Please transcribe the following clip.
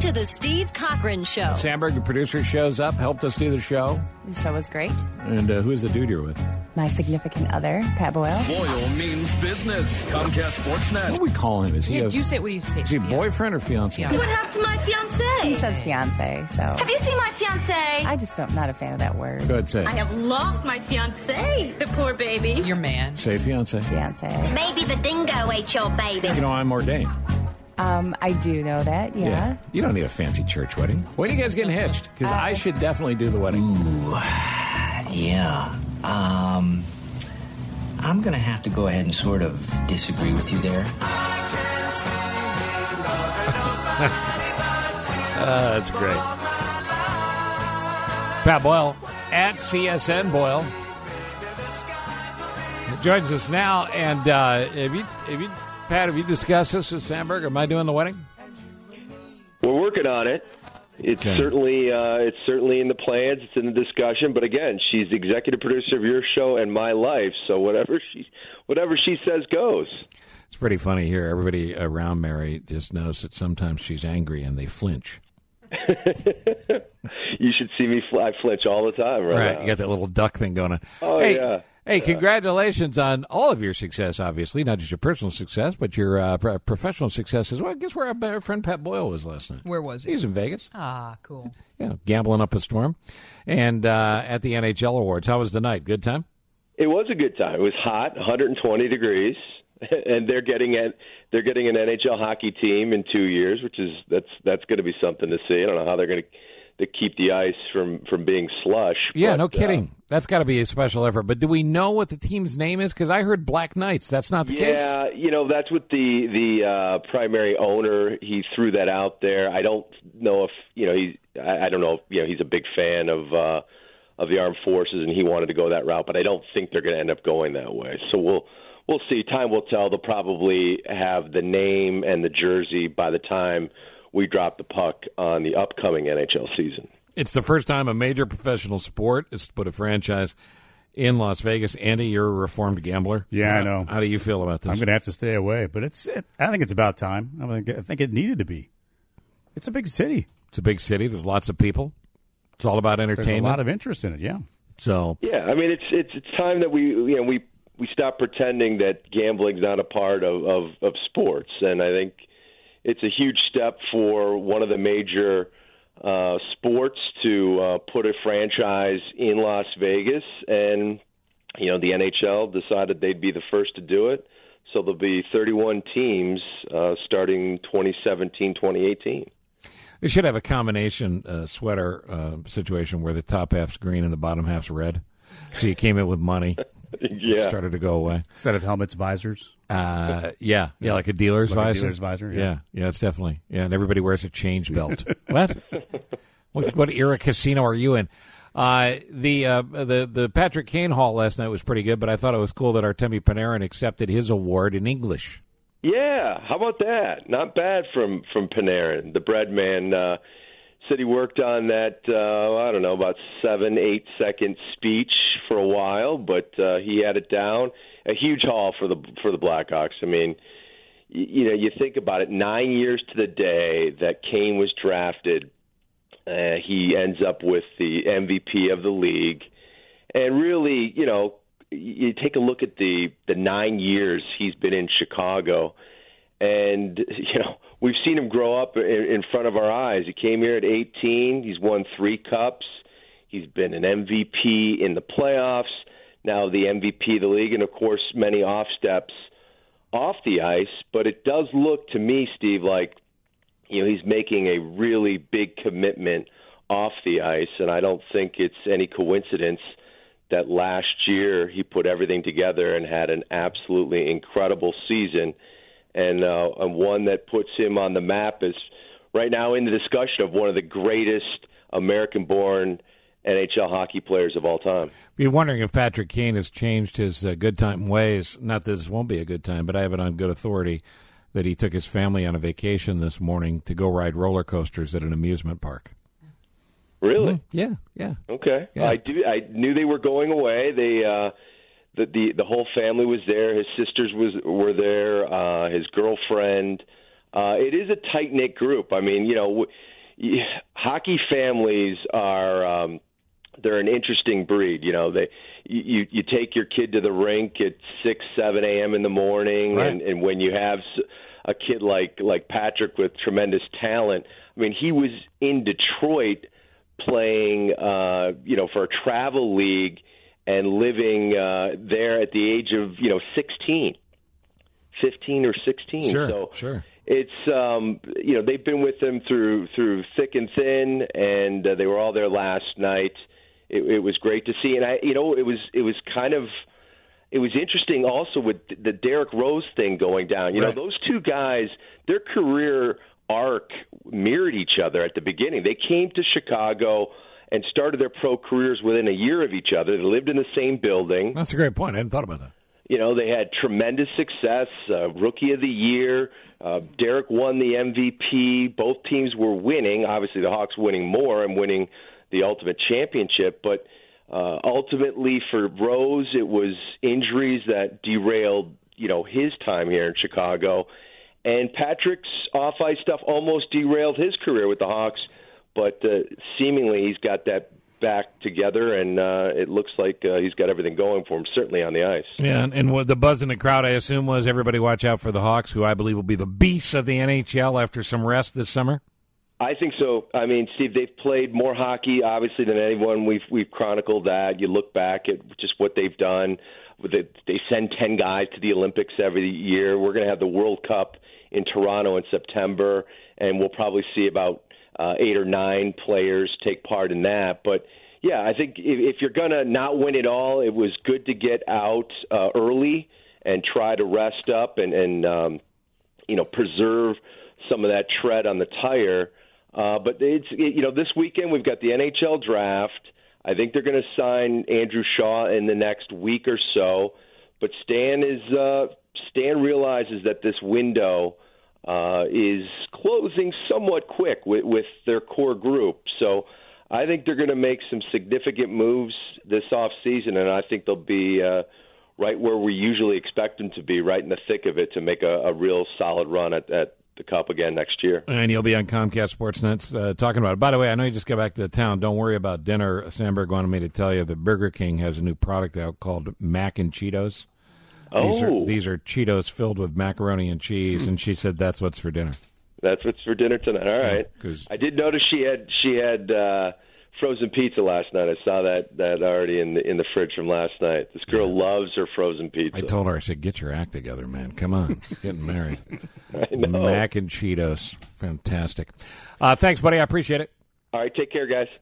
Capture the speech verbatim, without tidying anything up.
to the Steve Cochran Show. Sandberg, the producer, shows up, helped us do the show. The show was great. And uh, who's the dude you're with? My significant other, Pat Boyle. Boyle means business. Comcast Sportsnet. What do we call him? Is he Yeah, a, do you say, what do you say? is he boyfriend or fiance? Yeah. What happened to my fiance? He says fiance, so. Have you seen my fiance? I just don't, not a fan of that word. Go ahead, say I it. have lost my fiance, the poor baby. Your man. Say fiance. Fiance. Maybe the dingo ate your baby. You know, I'm ordained. Um, I do know that, yeah. You don't need a fancy church wedding. When are you guys getting hitched? Because uh, I should definitely do the wedding. Ooh, yeah. Um, I'm going to have to go ahead and sort of disagree with you there. uh, that's great. Pat Boyle, at C S N Boyle, joins us now. And uh, have you, have you, Pat, have you discussed this with Sandberg? Am I doing the wedding? We're working on it. It's Okay. certainly uh, it's certainly in the plans. It's in the discussion. But again, she's the executive producer of your show and my life. So whatever she whatever she says goes. It's pretty funny here. Everybody around Mary just knows that sometimes she's angry and they flinch. You should see me. Fl- I flinch all the time. Right. Right. now. You got that little duck thing going on. Oh hey, yeah. Hey, congratulations on all of your success, obviously, not just your personal success, but your uh, pro- professional success as well. I guess where our friend Pat Boyle was last night. Where was he? He was in Vegas. Ah, cool. Yeah, gambling up a storm. And uh, at the N H L Awards. How was the night? Good time? It was a good time. It was hot, one hundred twenty degrees, and they're getting a, they're getting an N H L hockey team in two years, which is that's that's going to be something to see. I don't know how they're going to to keep the ice from, from being slush. Yeah, but, no kidding. Uh, That's got to be a special effort. But do we know what the team's name is? Because I heard Black Knights. That's not the yeah, case. Yeah, you know, that's what the the uh, primary owner, he threw that out there. I don't know if, you know, he I, I don't know if, you know, he's a big fan of uh, of the armed forces and he wanted to go that route, but I don't think they're going to end up going that way. So we'll we'll see. Time will tell. They'll probably have the name and the jersey by the time we drop the puck on the upcoming N H L season. It's the first time a major professional sport is to put a franchise in Las Vegas. Andy, you're a reformed gambler. Yeah, uh, I know. How do you feel about this? I'm going to have to stay away, but it's. It, I think it's about time. I, mean, I think it needed to be. It's a big city. It's a big city. There's lots of people. It's all about entertainment. There's a lot of interest in it. Yeah. So yeah, I mean, it's it's it's time that we you know we we stop pretending that gambling's not a part of of, of sports, and I think it's a huge step for one of the major uh, sports to uh, put a franchise in Las Vegas, and you know the N H L decided they'd be the first to do it, so there'll be thirty-one teams uh, starting twenty seventeen twenty eighteen. they should have a combination uh, sweater uh, situation where the top half's green and the bottom half's red. So you came in with money. Yeah. Started to go away. Instead of helmets, visors. Uh, yeah, yeah, like a dealer's Like a visor. dealer's visor, yeah. yeah, yeah, it's definitely. Yeah, and everybody wears a change belt. What? what? What era casino are you in? Uh, the uh, the the Patrick Kane Hall last night was pretty good, but I thought it was cool that Artemi Panarin accepted his award in English. Yeah, how about that? Not bad from from Panarin, the bread man. Uh, said he worked on that. Uh, I don't know, about seven, eight second speech for a while, but uh, he had it down. A huge haul for the for the Blackhawks. I mean, you, you know, you think about it. Nine years to the day that Kane was drafted, uh, he ends up with the M V P of the league, and really, you know, you take a look at the the nine years he's been in Chicago, and you know we've seen him grow up in, in front of our eyes. He came here at eighteen. He's won three cups. He's been an M V P in the playoffs. Now the M V P of the league, and of course many off steps off the ice. But it does look to me, Steve, like you know he's making a really big commitment off the ice, and I don't think it's any coincidence that last year he put everything together and had an absolutely incredible season, and, uh, and one that puts him on the map as right now in the discussion of one of the greatest American-born N H L hockey players of all time. You're wondering if Patrick Kane has changed his uh, good time ways. Not that this won't be a good time, but I have it on good authority that he took his family on a vacation this morning to go ride roller coasters at an amusement park. Really? Mm-hmm. Yeah, yeah. Okay. Yeah. I do. I knew they were going away. They, uh, the, the the whole family was there. His sisters was were there. Uh, his girlfriend. Uh, it is a tight knit group. I mean, you know, yeah, hockey families are um, they're an interesting breed. You know, they you you take your kid to the rink at six, seven a.m. in the morning, right. and, and when you have a kid like like Patrick with tremendous talent, I mean, he was in Detroit playing, uh, you know, for a travel league and living uh, there at the age of, you know, sixteen, fifteen or sixteen. Sure, so sure. It's, um, you know, they've been with him through through thick and thin, and uh, they were all there last night. It, it was great to see, and I, you know, it was it was kind of it was interesting also with the Derrick Rose thing going down. You right. know, those two guys, their career arc mirrored each other at the beginning. They came to Chicago and started their pro careers within a year of each other. They lived in the same building. That's a great point. I hadn't thought about that. You know, they had tremendous success, uh, Rookie of the Year. Uh, Derek won the M V P. Both teams were winning. Obviously, the Hawks winning more and winning the ultimate championship. But uh, ultimately for Rose, it was injuries that derailed, you know, his time here in Chicago. And Patrick's off-ice stuff almost derailed his career with the Hawks. But uh, seemingly he's got that back together, and uh, it looks like uh, he's got everything going for him, certainly on the ice. Yeah, and, and what the buzz in the crowd, I assume, was everybody watch out for the Hawks, who I believe will be the beasts of the N H L after some rest this summer. I think so. I mean, Steve, they've played more hockey, obviously, than anyone. We've we've chronicled that. You look back at just what they've done. They send ten guys to the Olympics every year. We're going to have the World Cup in Toronto in September, and we'll probably see about Uh, eight or nine players take part in that. But, yeah, I think if, if you're going to not win it all, it was good to get out uh, early and try to rest up and, and um, you know, preserve some of that tread on the tire. Uh, but, it's it, you know, this weekend we've got the N H L draft. I think they're going to sign Andrew Shaw in the next week or so. But Stan is uh, Stan realizes that this window – Uh, is closing somewhat quick with, with their core group. So I think they're going to make some significant moves this offseason, and I think they'll be uh, right where we usually expect them to be, right in the thick of it, to make a, a real solid run at, at the Cup again next year. And you'll be on Comcast Sportsnet uh, talking about it. By the way, I know you just got back to town. Don't worry about dinner. Sandberg wanted me to tell you that Burger King has a new product out called Mac and Cheetos. These, oh. are, these are Cheetos filled with macaroni and cheese, and she said that's what's for dinner. That's what's for dinner tonight. All right. Yeah, I did notice she had she had uh, frozen pizza last night. I saw that, that already in the in the fridge from last night. This girl yeah. loves her frozen pizza. I told her, I said, get your act together, man. Come on. Getting married. I know. Mac and Cheetos. Fantastic. Uh, thanks, buddy. I appreciate it. All right. Take care, guys.